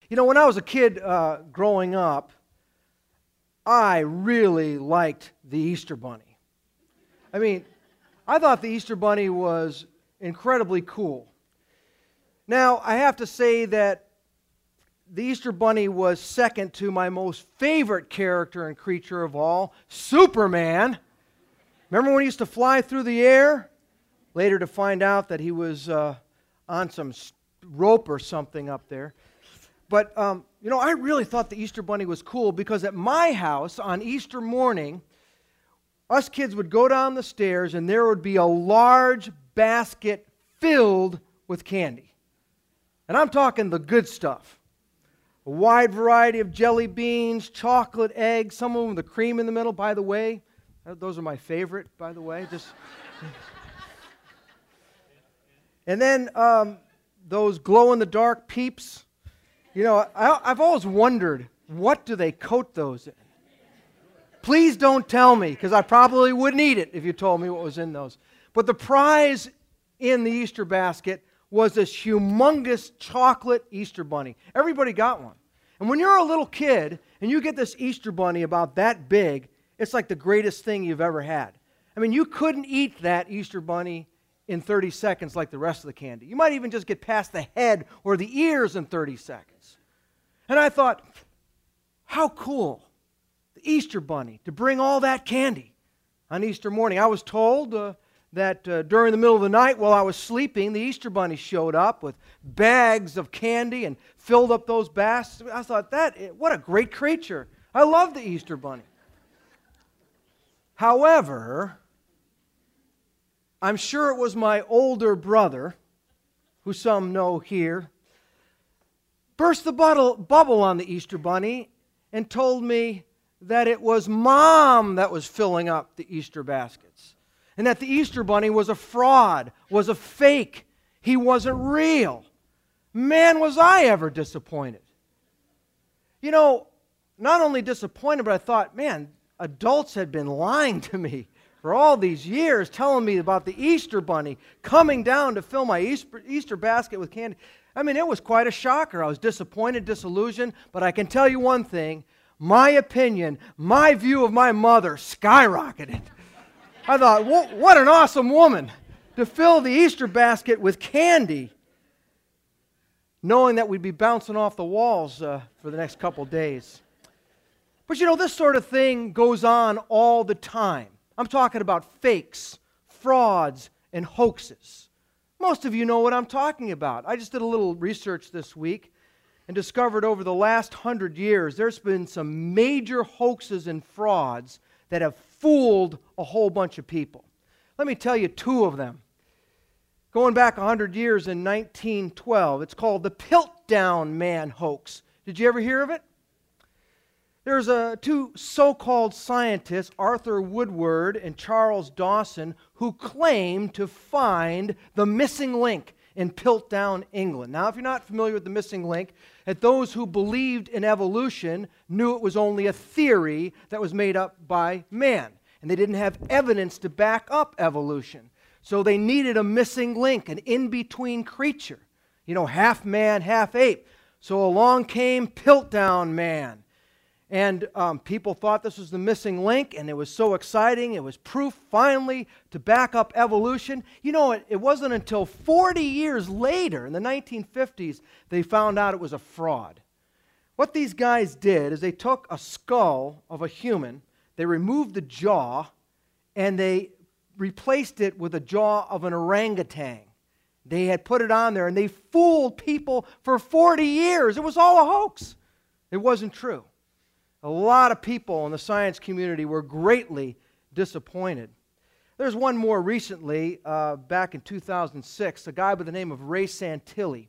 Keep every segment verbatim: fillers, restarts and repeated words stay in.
You know, when I was a kid uh, growing up, I really liked the Easter Bunny. I mean, I thought the Easter Bunny was incredibly cool. Now, I have to say that the Easter Bunny was second to my most favorite character and creature of all, Superman. Remember when he used to fly through the air? Later to find out that he was uh, on some rope or something up there. But, um, you know, I really thought the Easter Bunny was cool because at my house on Easter morning, us kids would go down the stairs and there would be a large basket filled with candy. And I'm talking the good stuff. A wide variety of jelly beans, chocolate eggs, some of them with the cream in the middle, by the way. Those are my favorite, by the way. Just and then um, those glow-in-the-dark Peeps. You know, I, I've always wondered, what do they coat those in? Please don't tell me, because I probably wouldn't eat it if you told me what was in those. But the prize in the Easter basket was this humongous chocolate Easter Bunny. Everybody got one. And when you're a little kid and you get this Easter Bunny about that big, it's like the greatest thing you've ever had. I mean, you couldn't eat that Easter Bunny in thirty seconds like the rest of the candy. You might even just get past the head or the ears in thirty seconds. And I thought, how cool, the Easter Bunny, to bring all that candy on Easter morning. I was told uh, that uh, during the middle of the night while I was sleeping, the Easter Bunny showed up with bags of candy and filled up those baskets. I thought, that, what a great creature. I love the Easter Bunny. However, I'm sure it was my older brother, who some know here, burst the bubble, bubble on the Easter Bunny and told me that it was Mom that was filling up the Easter baskets. And that the Easter Bunny was a fraud, was a fake. He wasn't real. Man, was I ever disappointed. You know, not only disappointed, but I thought, man, adults had been lying to me for all these years, telling me about the Easter Bunny coming down to fill my Easter, Easter basket with candy. I mean, it was quite a shocker. I was disappointed, disillusioned, but I can tell you one thing. My opinion, my view of my mother skyrocketed. I thought, what an awesome woman to fill the Easter basket with candy, knowing that we'd be bouncing off the walls uh, for the next couple days. But you know, this sort of thing goes on all the time. I'm talking about fakes, frauds, and hoaxes. Most of you know what I'm talking about. I just did a little research this week and discovered over the last hundred years there's been some major hoaxes and frauds that have fooled a whole bunch of people. Let me tell you two of them. Going back one hundred years in nineteen twelve, it's called the Piltdown Man hoax. Did you ever hear of it? There's a, two so-called scientists, Arthur Woodward and Charles Dawson, who claimed to find the missing link in Piltdown, England. Now, if you're not familiar with the missing link, that those who believed in evolution knew it was only a theory that was made up by man, and they didn't have evidence to back up evolution. So they needed a missing link, an in-between creature, you know, half man, half ape. So along came Piltdown Man. And um, people thought this was the missing link, and it was so exciting. It was proof, finally, to back up evolution. You know, it, it wasn't until forty years later, in the nineteen fifties, they found out it was a fraud. What these guys did is they took a skull of a human, they removed the jaw, and they replaced it with a jaw of an orangutan. They had put it on there, and they fooled people for forty years. It was all a hoax. It wasn't true. A lot of people in the science community were greatly disappointed. There's one more recently, uh, back in two thousand six, a guy by the name of Ray Santilli.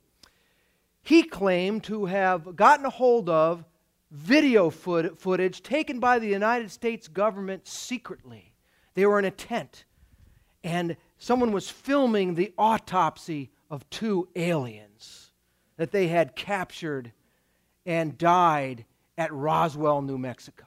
He claimed to have gotten a hold of video foot footage taken by the United States government secretly. They were in a tent, and someone was filming the autopsy of two aliens that they had captured and died at Roswell, New Mexico.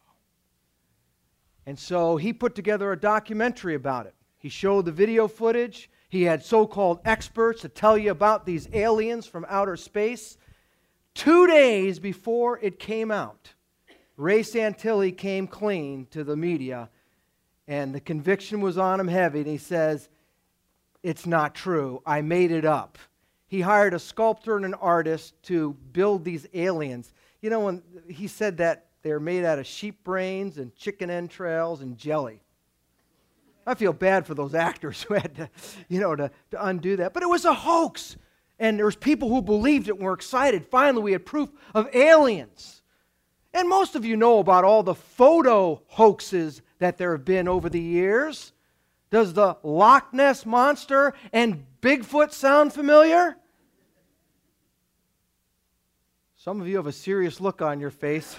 And so he put together a documentary about it. He showed the video footage. He had so-called experts to tell you about these aliens from outer space. Two days before it came out, Ray Santilli came clean to the media, and the conviction was on him heavy, and he says, it's not true. I made it up. He hired a sculptor and an artist to build these aliens. You know, when he said that they're made out of sheep brains and chicken entrails and jelly. I feel bad for those actors who had to, you know, to, to undo that. But it was a hoax. And there was people who believed it and were excited. Finally, we had proof of aliens. And most of you know about all the photo hoaxes that there have been over the years. Does the Loch Ness Monster and Bigfoot sound familiar? Some of you have a serious look on your face.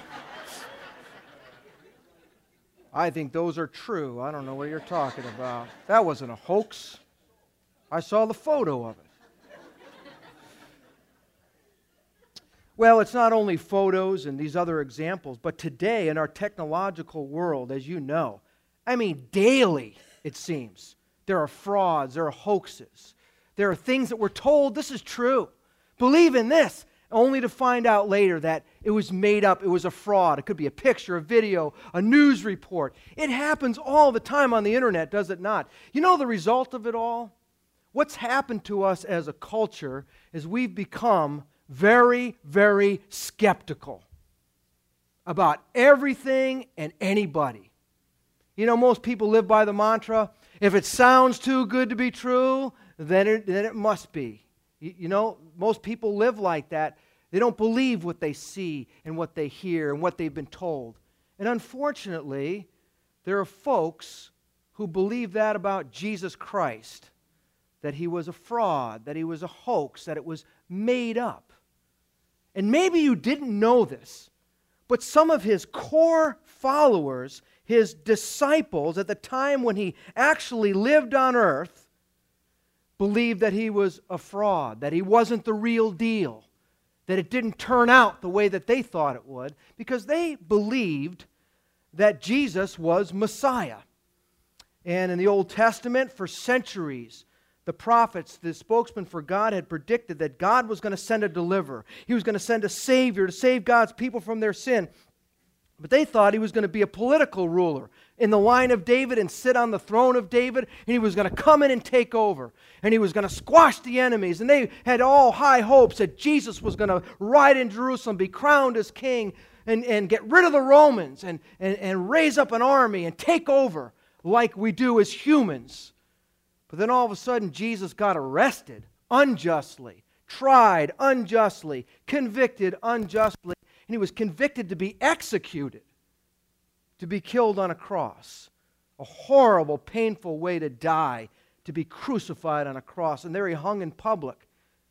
I think those are true. I don't know what you're talking about. That wasn't a hoax. I saw the photo of it. Well, it's not only photos and these other examples, but today in our technological world, as you know, I mean daily, it seems, there are frauds, there are hoaxes. There are things that we're told this is true. Believe in this, only to find out later that it was made up, it was a fraud. It could be a picture, a video, a news report. It happens all the time on the internet, does it not? You know the result of it all? What's happened to us as a culture is we've become very, very skeptical about everything and anybody. You know, most people live by the mantra, if it sounds too good to be true, then it, then it must be. You, you know, most people live like that. They don't believe what they see and what they hear and what they've been told. And unfortunately, there are folks who believe that about Jesus Christ, that he was a fraud, that he was a hoax, that it was made up. And maybe you didn't know this, but some of his core followers, his disciples at the time when he actually lived on earth, believed that he was a fraud, that he wasn't the real deal, that it didn't turn out the way that they thought it would, because they believed that Jesus was Messiah. And in the Old Testament, for centuries, the prophets, the spokesman for God, had predicted that God was going to send a deliverer. He was going to send a Savior to save God's people from their sin. But they thought he was going to be a political ruler in the line of David and sit on the throne of David, and he was going to come in and take over, and he was going to squash the enemies. And they had all high hopes that Jesus was going to ride in Jerusalem, be crowned as king, and, and get rid of the Romans, and, and, and raise up an army and take over like we do as humans. But then all of a sudden, Jesus got arrested unjustly, tried unjustly, convicted unjustly, and he was convicted to be executed, to be killed on a cross. A horrible, painful way to die, to be crucified on a cross. And there he hung in public,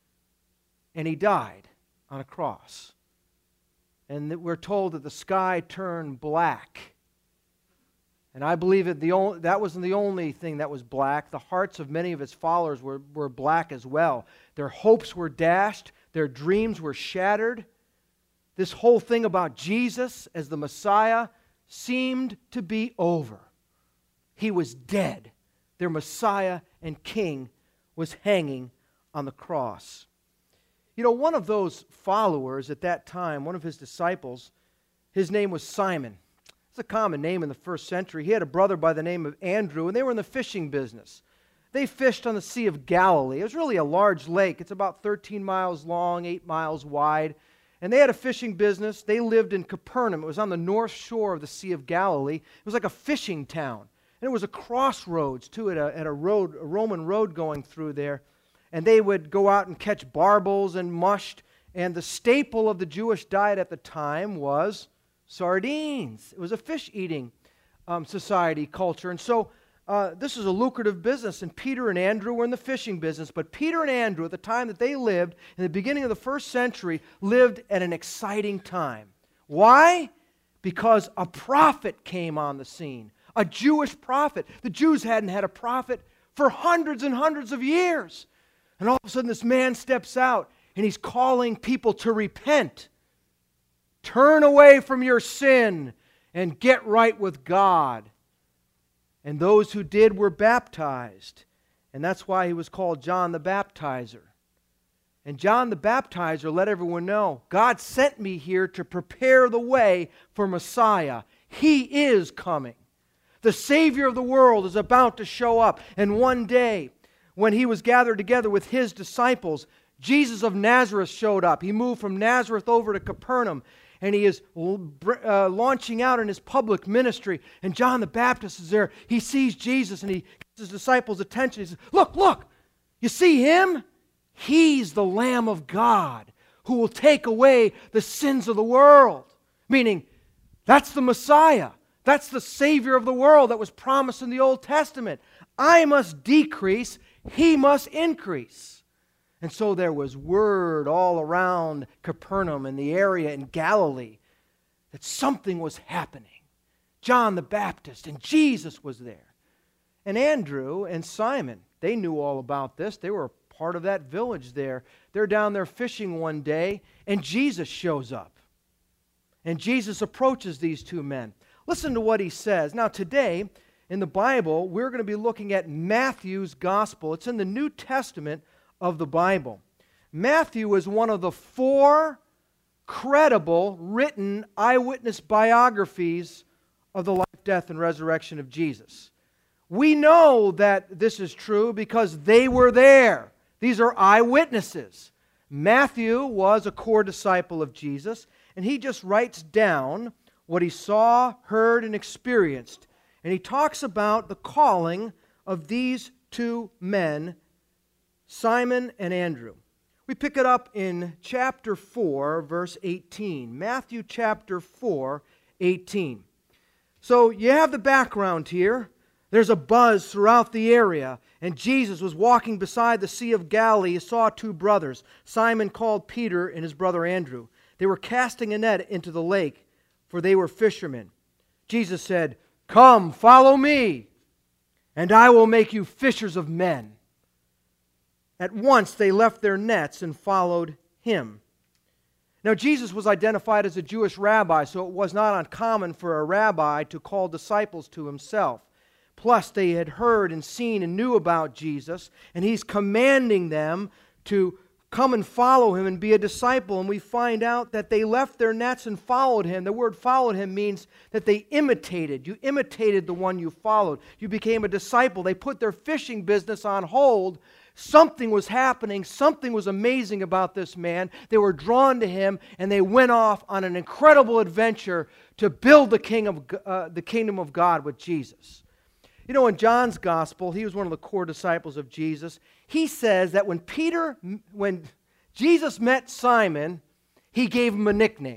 and he died on a cross. And that we're told that the sky turned black. And I believe that, the only, that wasn't the only thing that was black. The hearts of many of his followers were, were black as well. Their hopes were dashed. Their dreams were shattered. This whole thing about Jesus as the Messiah seemed to be over. He was dead. Their Messiah and King was hanging on the cross. You know, one of those followers at that time, one of his disciples, his name was Simon. It's a common name in the first century. He had a brother by the name of Andrew, and they were in the fishing business. They fished on the Sea of Galilee. It was really a large lake. It's about thirteen miles long, eight miles wide. And they had a fishing business. They lived in Capernaum. It was on the north shore of the Sea of Galilee. It was like a fishing town. And it was a crossroads, too, at a, at a road, a Roman road going through there. And they would go out and catch barbels and mushed. And the staple of the Jewish diet at the time was sardines. It was a fish-eating um, society, culture. And so uh, this is a lucrative business, and Peter and Andrew were in the fishing business. But Peter and Andrew, at the time that they lived, in the beginning of the first century, lived at an exciting time. Why? Because a prophet came on the scene, a Jewish prophet. The Jews hadn't had a prophet for hundreds and hundreds of years. And all of a sudden this man steps out, and he's calling people to repent. Turn away from your sin and get right with God. And those who did were baptized. And that's why he was called John the Baptizer. And John the Baptizer let everyone know, God sent me here to prepare the way for Messiah. He is coming. The Savior of the world is about to show up. And one day, when he was gathered together with his disciples, Jesus of Nazareth showed up. He moved from Nazareth over to Capernaum, and he is uh, launching out in his public ministry. And John the Baptist is there. He sees Jesus, and he gets his disciples' attention. He says, look, look, you see him? He's the Lamb of God who will take away the sins of the world. Meaning, that's the Messiah. That's the Savior of the world that was promised in the Old Testament. I must decrease, he must increase. And so there was word all around Capernaum and the area in Galilee that something was happening. John the Baptist and Jesus was there. And Andrew and Simon, they knew all about this. They were part of that village there. They're down there fishing one day, and Jesus shows up. And Jesus approaches these two men. Listen to what he says. Now today, in the Bible, we're going to be looking at Matthew's Gospel. It's in the New Testament of the Bible. Matthew is one of the four credible, written eyewitness biographies of the life, death, and resurrection of Jesus. We know that this is true because they were there. These are eyewitnesses. Matthew was a core disciple of Jesus, and he just writes down what he saw, heard, and experienced. And he talks about the calling of these two men, Simon and Andrew. We pick it up in chapter four, verse eighteen. Matthew chapter four, eighteen. So you have the background here. There's a buzz throughout the area. And Jesus was walking beside the Sea of Galilee. He saw two brothers, Simon called Peter and his brother Andrew. They were casting a net into the lake, for they were fishermen. Jesus said, "Come, follow me, and I will make you fishers of men." At once they left their nets and followed him. Now Jesus was identified as a Jewish rabbi, so it was not uncommon for a rabbi to call disciples to himself. Plus they had heard and seen and knew about Jesus, and he's commanding them to come and follow him and be a disciple. And we find out that they left their nets and followed him. The word followed him means that they imitated. You imitated the one you followed. You became a disciple. They put their fishing business on hold. Something was happening. Something was amazing about this man. They were drawn to him, and they went off on an incredible adventure to build the, king of, uh, the kingdom of God with Jesus. You know, in John's gospel, he was one of the core disciples of Jesus. He says that when Peter, when Jesus met Simon, he gave him a nickname.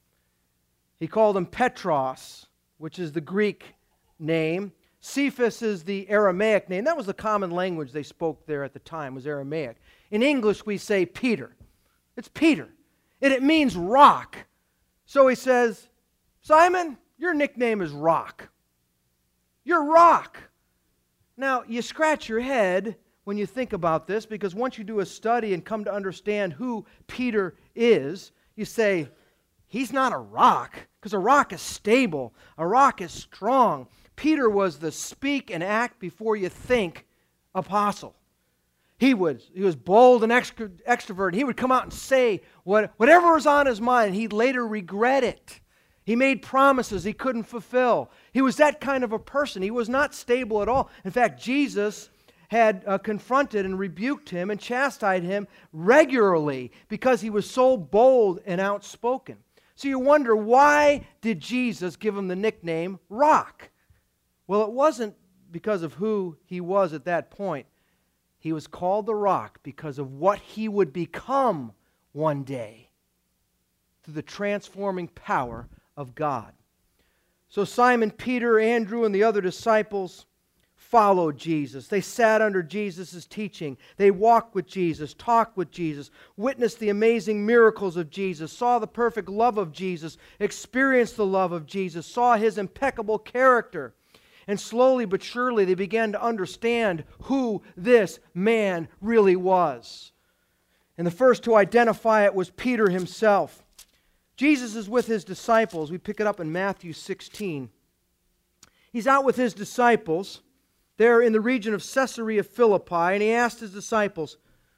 He called him Petros, which is the Greek name. Cephas is the Aramaic name. That was the common language they spoke there at the time, was Aramaic. In English, we say Peter. It's Peter. And it means rock. So he says, Simon, your nickname is Rock. You're Rock. Now, you scratch your head when you think about this, because once you do a study and come to understand who Peter is, you say, he's not a rock, because a rock is stable. A rock is strong. Peter was the speak and act before you think apostle. He was, he was bold and extro, extrovert. He would come out and say what, whatever was on his mind. He'd later regret it. He made promises he couldn't fulfill. He was that kind of a person. He was not stable at all. In fact, Jesus had uh, confronted and rebuked him and chastised him regularly because he was so bold and outspoken. So you wonder, why did Jesus give him the nickname Rock? Well, it wasn't because of who he was at that point. He was called the Rock because of what he would become one day through the transforming power of God. So Simon, Peter, Andrew, and the other disciples followed Jesus. They sat under Jesus' teaching. They walked with Jesus, talked with Jesus, witnessed the amazing miracles of Jesus, saw the perfect love of Jesus, experienced the love of Jesus, saw his impeccable character. And slowly but surely they began to understand who this man really was. And the first to identify it was Peter himself. Jesus is with his disciples. We pick it up in Matthew sixteen. He's out with his disciples. They're in the region of Caesarea Philippi, and he asked his disciples,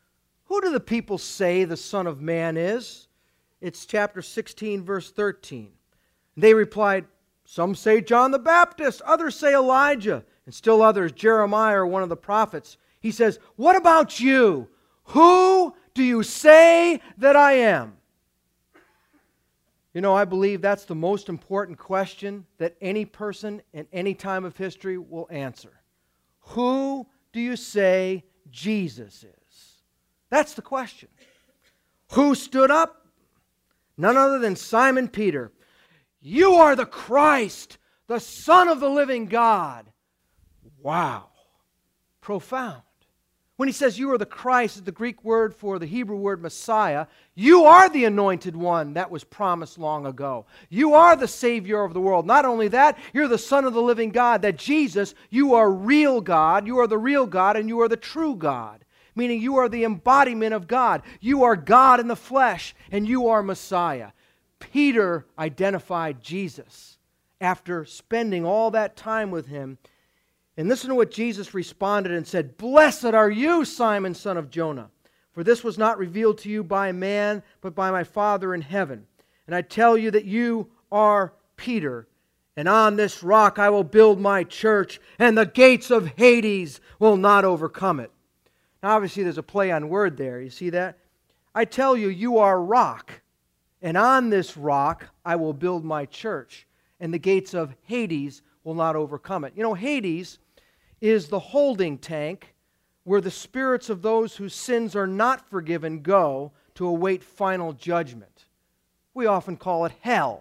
who do the people say the Son of Man is? It's chapter sixteen, verse thirteen. They replied, some say John the Baptist, others say Elijah, and still others, Jeremiah or one of the prophets. He says, what about you? Who do you say that I am? You know, I believe that's the most important question that any person in any time of history will answer. Who do you say Jesus is? That's the question. Who stood up? None other than Simon Peter. You are the Christ, the Son of the living God. Wow. Profound. When he says you are the Christ, the Greek word for the Hebrew word Messiah, you are the anointed one that was promised long ago. You are the Savior of the world. Not only that, you're the Son of the living God, that Jesus, you are real God, you are the real God, and you are the true God. Meaning you are the embodiment of God. You are God in the flesh, and you are Messiah. Peter identified Jesus after spending all that time with him. And listen to what Jesus responded and said, blessed are you, Simon, son of Jonah, for this was not revealed to you by man, but by my Father in heaven. And I tell you that you are Peter, and on this rock I will build my church, and the gates of Hades will not overcome it. Now obviously there's a play on word there. You see that? I tell you, you are rock, and on this rock I will build my church, and the gates of Hades will not overcome it. You know, Hades is the holding tank where the spirits of those whose sins are not forgiven go to await final judgment. We often call it hell.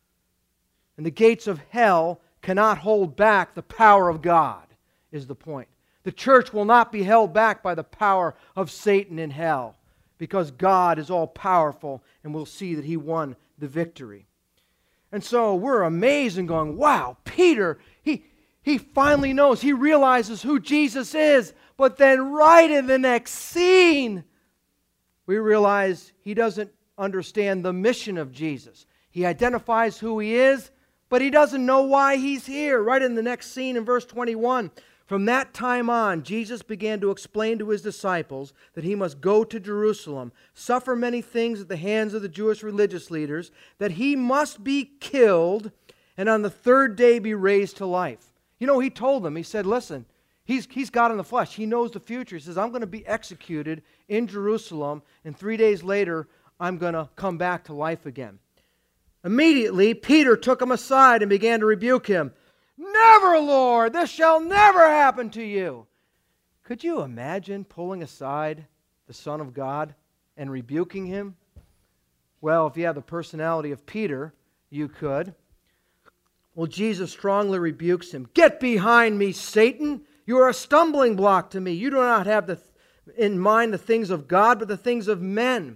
And the gates of hell cannot hold back the power of God, is the point. The church will not be held back by the power of Satan in hell, because God is all-powerful, and we'll see that He won the victory. And so we're amazed and going, wow, Peter, he, he finally knows, he realizes who Jesus is. But then right in the next scene, we realize he doesn't understand the mission of Jesus. He identifies who he is, but he doesn't know why he's here. Right in the next scene in verse twenty-one, from that time on, Jesus began to explain to his disciples that he must go to Jerusalem, suffer many things at the hands of the Jewish religious leaders, that he must be killed, and on the third day be raised to life. You know, he told them, he said, listen, he's, he's God in the flesh. He knows the future. He says, I'm going to be executed in Jerusalem, and three days later, I'm going to come back to life again. Immediately, Peter took him aside and began to rebuke him. Never, Lord, this shall never happen to you. Could you imagine pulling aside the Son of God and rebuking him? Well, if you have the personality of Peter, you could. Well, Jesus strongly rebukes him. Get behind me, Satan. You are a stumbling block to me. You do not have the, in mind the things of God, but the things of men.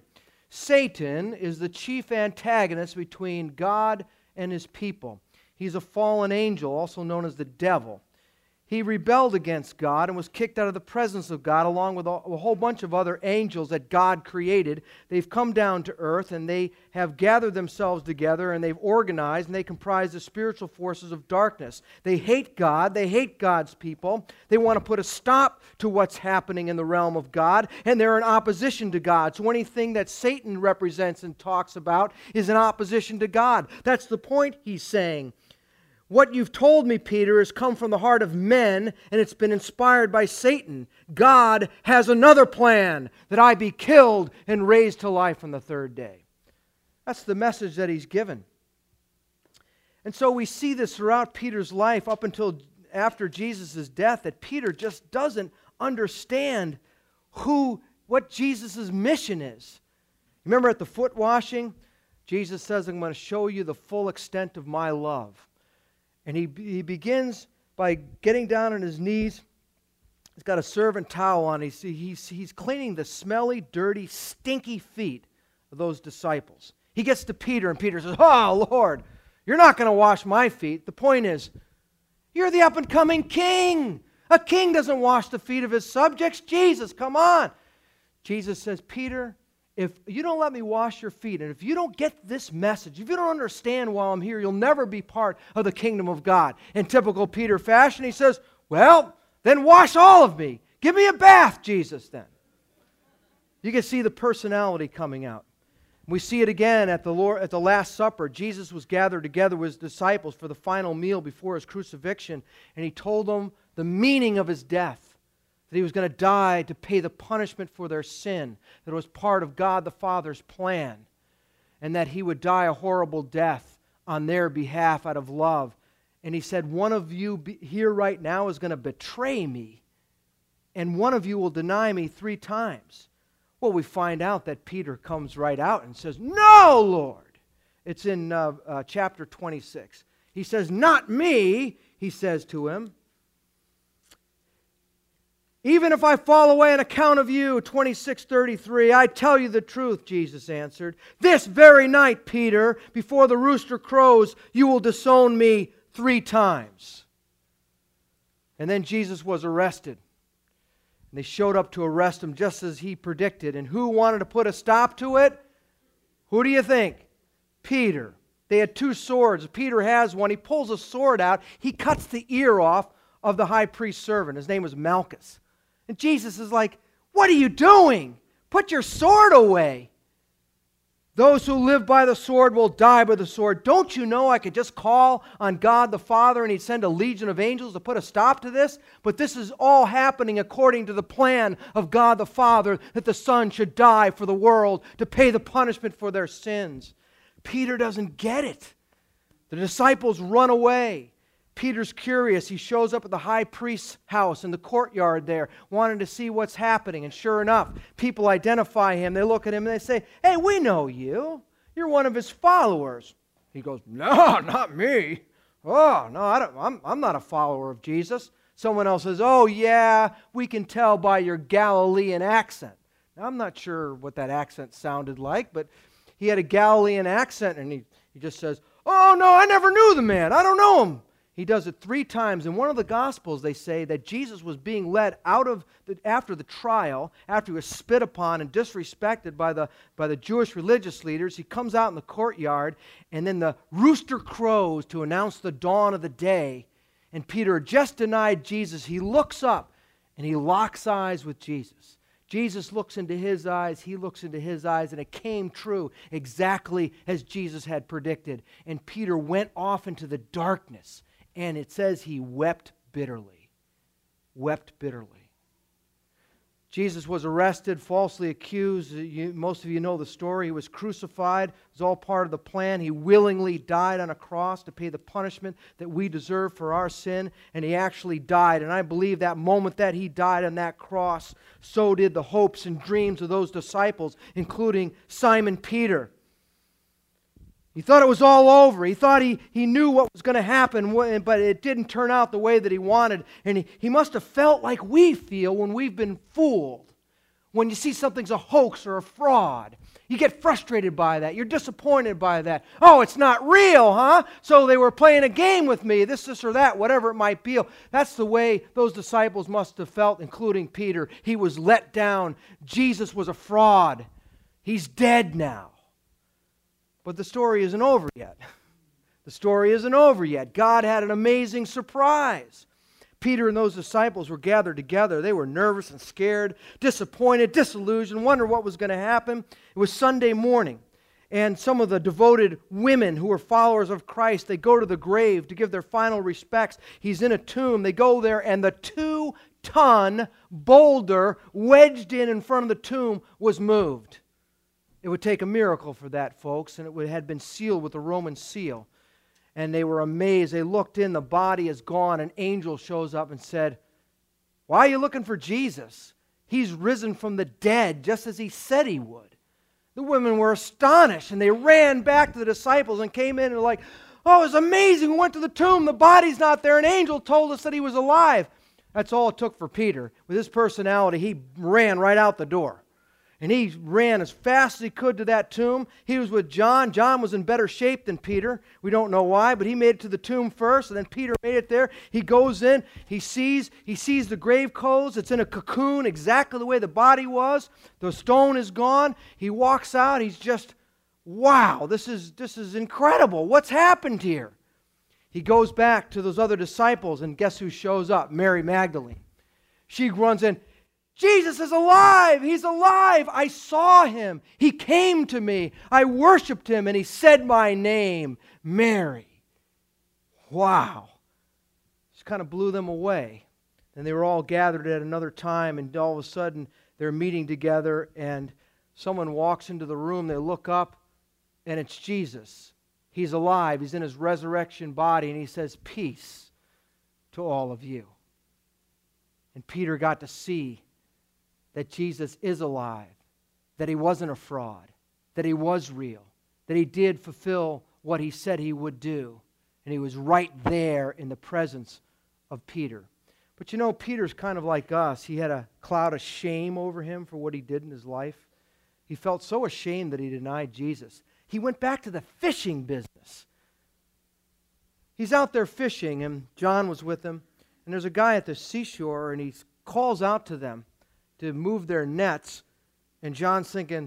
Satan is the chief antagonist between God and His people. He's a fallen angel, also known as the devil. He rebelled against God and was kicked out of the presence of God along with a whole bunch of other angels that God created. They've come down to earth and they have gathered themselves together and they've organized and they comprise the spiritual forces of darkness. They hate God. They hate God's people. They want to put a stop to what's happening in the realm of God, and they're in opposition to God. So anything that Satan represents and talks about is in opposition to God. That's the point he's saying. What you've told me, Peter, has come from the heart of men, and it's been inspired by Satan. God has another plan, that I be killed and raised to life on the third day. That's the message that he's given. And so we see this throughout Peter's life up until after Jesus' death, that Peter just doesn't understand who, what Jesus' mission is. Remember at the foot washing, Jesus says, I'm going to show you the full extent of my love. And he, he begins by getting down on his knees. He's got a servant towel on. He's, he's, he's cleaning the smelly, dirty, stinky feet of those disciples. He gets to Peter, and Peter says, oh, Lord, you're not going to wash my feet. The point is, you're the up-and-coming king. A king doesn't wash the feet of his subjects. Jesus, come on. Jesus says, Peter, if you don't let me wash your feet, and if you don't get this message, if you don't understand while I'm here, you'll never be part of the kingdom of God. In typical Peter fashion, he says, well, then wash all of me. Give me a bath, Jesus, then. You can see the personality coming out. We see it again at the Lord, at the Last Supper. Jesus was gathered together with his disciples for the final meal before his crucifixion, and he told them the meaning of his death, that he was going to die to pay the punishment for their sin, that it was part of God the Father's plan, and that he would die a horrible death on their behalf out of love. And he said, one of you here right now is going to betray me, and one of you will deny me three times. Well, we find out that Peter comes right out and says, no, Lord. It's in uh, uh, chapter twenty-six. He says, not me, he says to him. Even if I fall away on account of you, twenty-six thirty-three, I tell you the truth, Jesus answered. This very night, Peter, before the rooster crows, you will disown me three times. And then Jesus was arrested. And they showed up to arrest him just as he predicted. And who wanted to put a stop to it? Who do you think? Peter. They had two swords. Peter has one. He pulls a sword out. He cuts the ear off of the high priest's servant. His name was Malchus. And Jesus is like, what are you doing? Put your sword away. Those who live by the sword will die by the sword. Don't you know I could just call on God the Father and he'd send a legion of angels to put a stop to this? But this is all happening according to the plan of God the Father, that the Son should die for the world to pay the punishment for their sins. Peter doesn't get it. The disciples run away. Peter's curious. He shows up at the high priest's house in the courtyard there, wanting to see what's happening. And sure enough, people identify him. They look at him and they say, hey, we know you. You're one of his followers. He goes, no, not me. Oh, no, I don't, I'm, I'm not a follower of Jesus. Someone else says, oh, yeah, we can tell by your Galilean accent. Now, I'm not sure what that accent sounded like, but he had a Galilean accent, and he, he just says, oh, no, I never knew the man. I don't know him. He does it three times. In one of the Gospels, they say that Jesus was being led out of, the, after the trial, after he was spit upon and disrespected by the, by the Jewish religious leaders. He comes out in the courtyard, and then the rooster crows to announce the dawn of the day. And Peter had just denied Jesus. He looks up, and he locks eyes with Jesus. Jesus looks into his eyes, he looks into his eyes, and it came true exactly as Jesus had predicted. And Peter went off into the darkness. And it says he wept bitterly. Wept bitterly. Jesus was arrested, falsely accused. You, most of you know the story. He was crucified. It was all part of the plan. He willingly died on a cross to pay the punishment that we deserve for our sin. And he actually died. And I believe that moment that he died on that cross, so did the hopes and dreams of those disciples, including Simon Peter. He thought it was all over. He thought he, he knew what was going to happen, but it didn't turn out the way that he wanted. And he, he must have felt like we feel when we've been fooled. When you see something's a hoax or a fraud, you get frustrated by that. You're disappointed by that. Oh, it's not real, huh? So they were playing a game with me, this, this, or that, whatever it might be. That's the way those disciples must have felt, including Peter. He was let down. Jesus was a fraud. He's dead now. But the story isn't over yet. The story isn't over yet. God had an amazing surprise. Peter and those disciples were gathered together. They were nervous and scared, disappointed, disillusioned, wondered what was going to happen. It was Sunday morning, and some of the devoted women who were followers of Christ, they go to the grave to give their final respects. He's in a tomb. They go there, and the two-ton boulder wedged in in front of the tomb was moved. It would take a miracle for that, folks, and it had been sealed with a Roman seal. And they were amazed. They looked in, the body is gone. An angel shows up and said, why are you looking for Jesus? He's risen from the dead, just as he said he would. The women were astonished, and they ran back to the disciples and came in and were like, oh, it was amazing. We went to the tomb. The body's not there. An angel told us that he was alive. That's all it took for Peter. With his personality, he ran right out the door. And he ran as fast as he could to that tomb. He was with John. John was in better shape than Peter. We don't know why, but he made it to the tomb first, and then Peter made it there. He goes in. He sees, he sees the grave clothes. It's in a cocoon, exactly the way the body was. The stone is gone. He walks out. He's just, wow, this is, this is incredible. What's happened here? He goes back to those other disciples, and guess who shows up? Mary Magdalene. She runs in. Jesus is alive. He's alive. I saw him. He came to me. I worshiped him, and he said my name, Mary. Wow. Just kind of blew them away. And they were all gathered at another time, and all of a sudden they're meeting together, and someone walks into the room. They look up, and it's Jesus. He's alive. He's in his resurrection body, and he says, peace to all of you. And Peter got to see that Jesus is alive, that he wasn't a fraud, that he was real, that he did fulfill what he said he would do. And he was right there in the presence of Peter. But you know, Peter's kind of like us. He had a cloud of shame over him for what he did in his life. He felt so ashamed that he denied Jesus. He went back to the fishing business. He's out there fishing, and John was with him. And there's a guy at the seashore, and he calls out to them to move their nets. And John's thinking,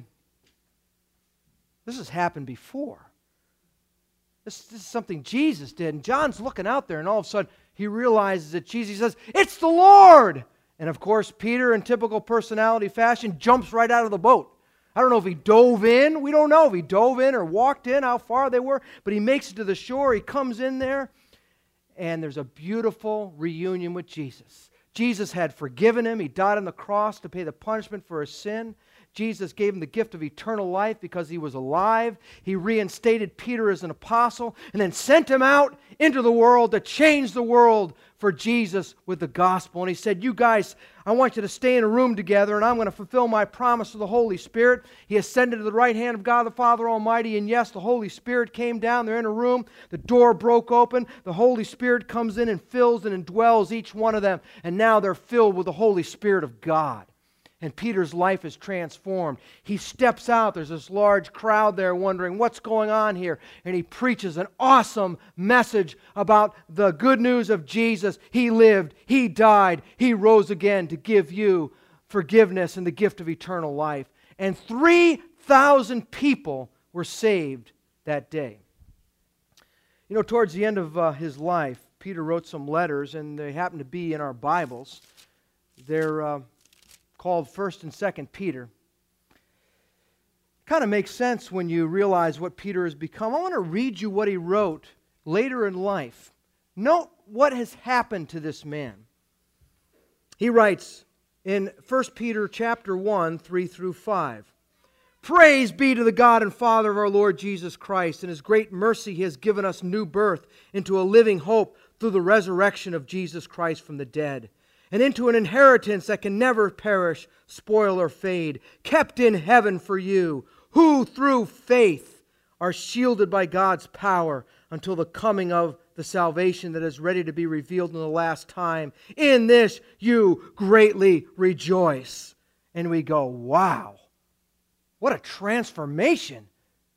this has happened before. This, this is something Jesus did. And John's looking out there, and all of a sudden he realizes that Jesus, he says, it's the Lord. And of course, Peter, in typical personality fashion, jumps right out of the boat. I don't know if he dove in. We don't know if he dove in or walked in, how far they were. But he makes it to the shore. He comes in there, and there's a beautiful reunion with Jesus. Jesus had forgiven him. He died on the cross to pay the punishment for his sin. Jesus gave him the gift of eternal life because he was alive. He reinstated Peter as an apostle and then sent him out into the world to change the world for Jesus with the gospel. And he said, you guys, I want you to stay in a room together, and I'm going to fulfill my promise to the Holy Spirit. He ascended to the right hand of God the Father Almighty, and yes, the Holy Spirit came down. They're in a room. The door broke open. The Holy Spirit comes in and fills and indwells each one of them. And now they're filled with the Holy Spirit of God. And Peter's life is transformed. He steps out. There's this large crowd there wondering what's going on here. And he preaches an awesome message about the good news of Jesus. He lived, He died, He rose again to give you forgiveness and the gift of eternal life. And three thousand people were saved that day. You know, towards the end of uh, his life, Peter wrote some letters, and they happen to be in our Bibles. They're Uh, called First and Second Peter. Kind of makes sense when you realize what Peter has become. I want to read you what he wrote later in life. Note what has happened to this man. He writes in First Peter chapter one, three through five. Praise be to the God and Father of our Lord Jesus Christ. In His great mercy He has given us new birth into a living hope through the resurrection of Jesus Christ from the dead, and into an inheritance that can never perish, spoil, or fade, kept in heaven for you, who through faith are shielded by God's power until the coming of the salvation that is ready to be revealed in the last time. In this you greatly rejoice. And we go, wow, what a transformation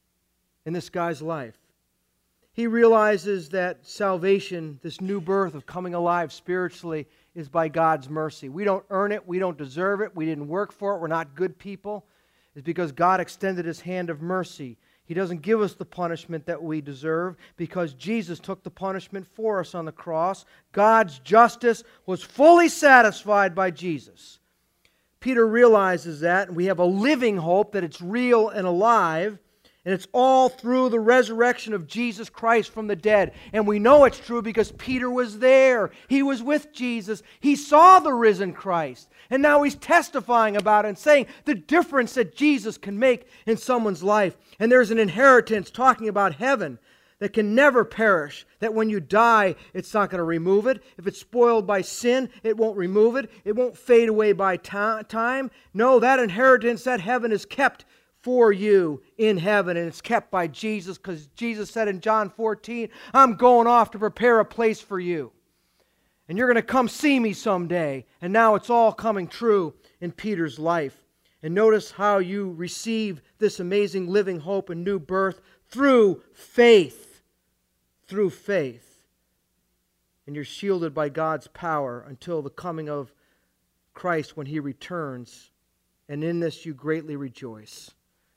in this guy's life. He realizes that salvation, this new birth of coming alive spiritually, is by God's mercy. We don't earn it. We don't deserve it. We didn't work for it. We're not good people. It's because God extended His hand of mercy. He doesn't give us the punishment that we deserve because Jesus took the punishment for us on the cross. God's justice was fully satisfied by Jesus. Peter realizes that, and we have a living hope that it's real and alive. And it's all through the resurrection of Jesus Christ from the dead. And we know it's true because Peter was there. He was with Jesus. He saw the risen Christ. And now he's testifying about it and saying the difference that Jesus can make in someone's life. And there's an inheritance talking about heaven that can never perish. That when you die, it's not going to remove it. If it's spoiled by sin, it won't remove it. It won't fade away by ta- time. No, that inheritance, that heaven is kept for you in heaven, and it's kept by Jesus, because Jesus said in John fourteen, I'm going off to prepare a place for you. And you're going to come see me someday. And now it's all coming true in Peter's life. And notice how you receive this amazing living hope and new birth through faith. Through faith. And you're shielded by God's power until the coming of Christ when He returns. And in this you greatly rejoice.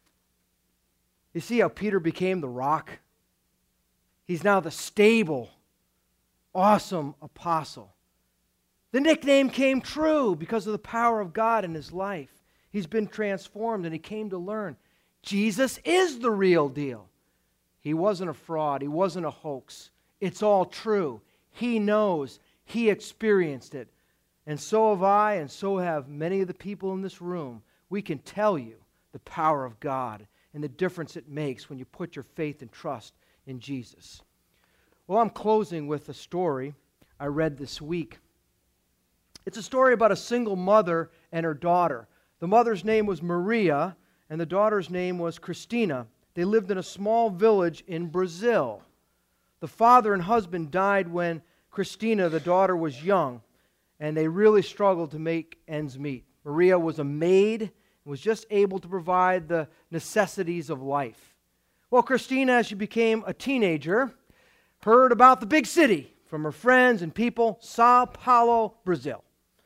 You see how Peter became the rock? He's now the stable, awesome apostle. The nickname came true because of the power of God in his life. He's been transformed, and he came to learn Jesus is the real deal. He wasn't a fraud. He wasn't a hoax. It's all true. He knows. He experienced it. And so have I, and so have many of the people in this room. We can tell you the power of God and the difference it makes when you put your faith and trust in Jesus. Well, I'm closing with a story I read this week. It's a story about a single mother and her daughter. The mother's name was Maria, and the daughter's name was Christina. They lived in a small village in Brazil. The father and husband died when Christina, the daughter, was young, and they really struggled to make ends meet. Maria was a maid and was just able to provide the necessities of life. Well, Christina, as she became a teenager, heard about the big city from her friends and people, Sao Paulo, Brazil.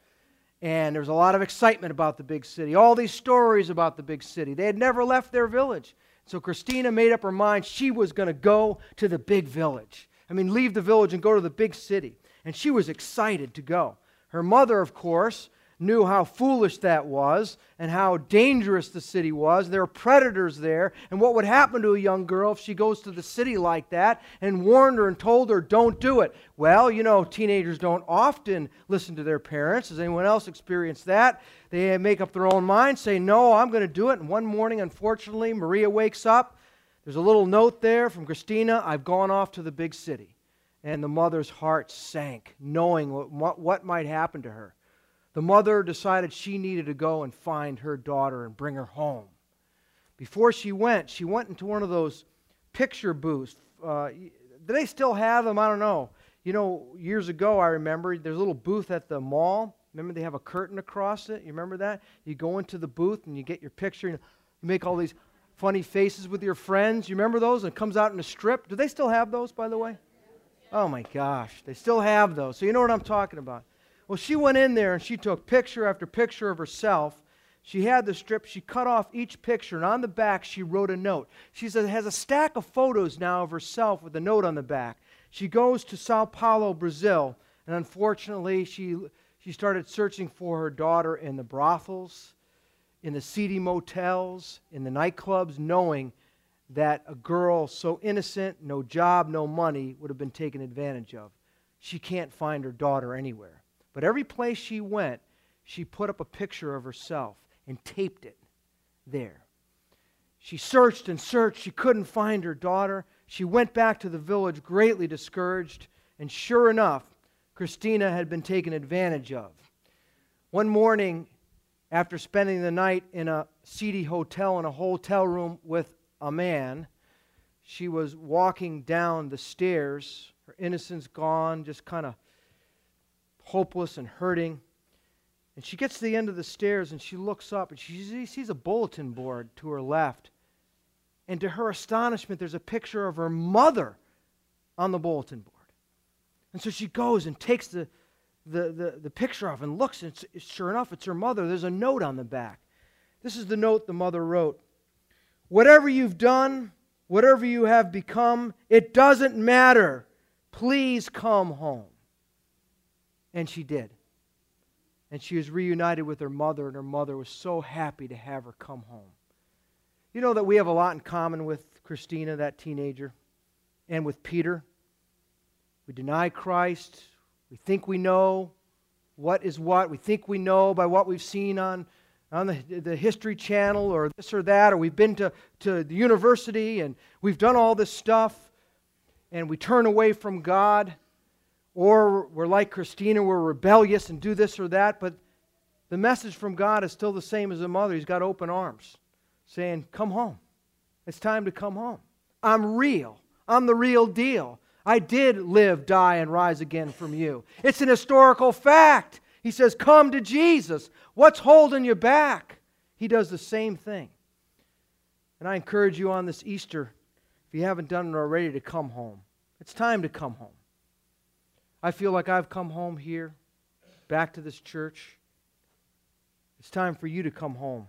And there was a lot of excitement about the big city, all these stories about the big city. They had never left their village. So Christina made up her mind she was going to go to the big village. I mean, leave the village and go to the big city. And she was excited to go. Her mother, of course, knew how foolish that was and how dangerous the city was. There were predators there, and what would happen to a young girl if she goes to the city like that, and warned her and told her, don't do it. Well, you know, teenagers don't often listen to their parents. Has anyone else experienced that? They make up their own mind, say, no, I'm going to do it. And one morning, unfortunately, Maria wakes up. There's a little note there from Christina, I've gone off to the big city. And the mother's heart sank, knowing what, what might happen to her. The mother decided she needed to go and find her daughter and bring her home. Before she went, she went into one of those picture booths. Uh, do they still have them? I don't know. You know, years ago, I remember, there's a little booth at the mall. Remember they have a curtain across it? You remember that? You go into the booth and you get your picture and you make all these funny faces with your friends. You remember those? And it comes out in a strip. Do they still have those, by the way? Oh my gosh, they still have those. So you know what I'm talking about. Well, she went in there and she took picture after picture of herself. She had the strip. She cut off each picture, and on the back she wrote a note. She said, has a stack of photos now of herself with a note on the back. She goes to Sao Paulo, Brazil, and unfortunately she, she started searching for her daughter in the brothels, in the seedy motels, in the nightclubs, knowing that a girl so innocent, no job, no money, would have been taken advantage of. She can't find her daughter anywhere. But every place she went, she put up a picture of herself and taped it there. She searched and searched. She couldn't find her daughter. She went back to the village greatly discouraged, and sure enough, Christina had been taken advantage of. One morning, after spending the night in a seedy hotel in a hotel room with a man, she was walking down the stairs, her innocence gone, just kind of hopeless and hurting. And she gets to the end of the stairs and she looks up and she sees a bulletin board to her left. And to her astonishment, there's a picture of her mother on the bulletin board. And so she goes and takes the, the, the, the picture off and looks, and it's, sure enough, it's her mother. There's a note on the back. This is the note the mother wrote. Whatever you've done, whatever you have become, it doesn't matter. Please come home. And she did. And she was reunited with her mother, and her mother was so happy to have her come home. You know that we have a lot in common with Christina, that teenager, and with Peter. We deny Christ. We think we know what is what. We think we know by what we've seen on, on the, the History Channel or this or that, or we've been to, to the university and we've done all this stuff, and we turn away from God. Or we're like Christina, we're rebellious and do this or that, but the message from God is still the same as a mother. He's got open arms, saying, come home. It's time to come home. I'm real. I'm the real deal. I did live, die, and rise again from you. It's an historical fact. He says, come to Jesus. What's holding you back? He does the same thing. And I encourage you on this Easter, if you haven't done it already, to come home. It's time to come home. I feel like I've come home here, back to this church. It's time for you to come home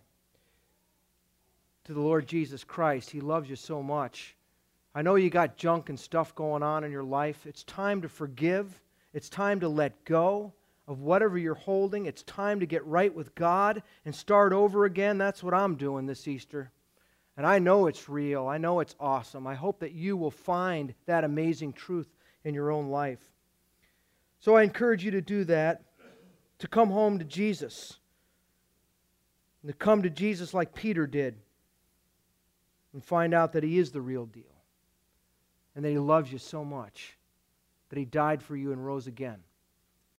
to the Lord Jesus Christ. He loves you so much. I know you got junk and stuff going on in your life. It's time to forgive. It's time to let go. of whatever you're holding. It's time to get right with God and start over again. That's what I'm doing this Easter. And I know it's real. I know it's awesome. I hope that you will find that amazing truth in your own life. So I encourage you to do that, to come home to Jesus, and to come to Jesus like Peter did, and find out that He is the real deal, and that He loves you so much, that He died for you and rose again.